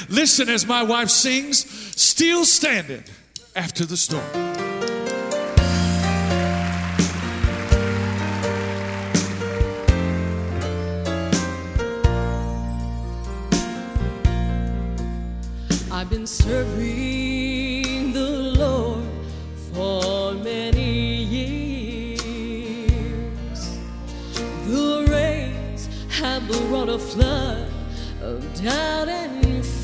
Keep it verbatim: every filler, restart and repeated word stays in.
Listen as my wife sings, Still Standing After the Storm. I've been serving the Lord for many years. The rains have brought a flood of doubt and fear.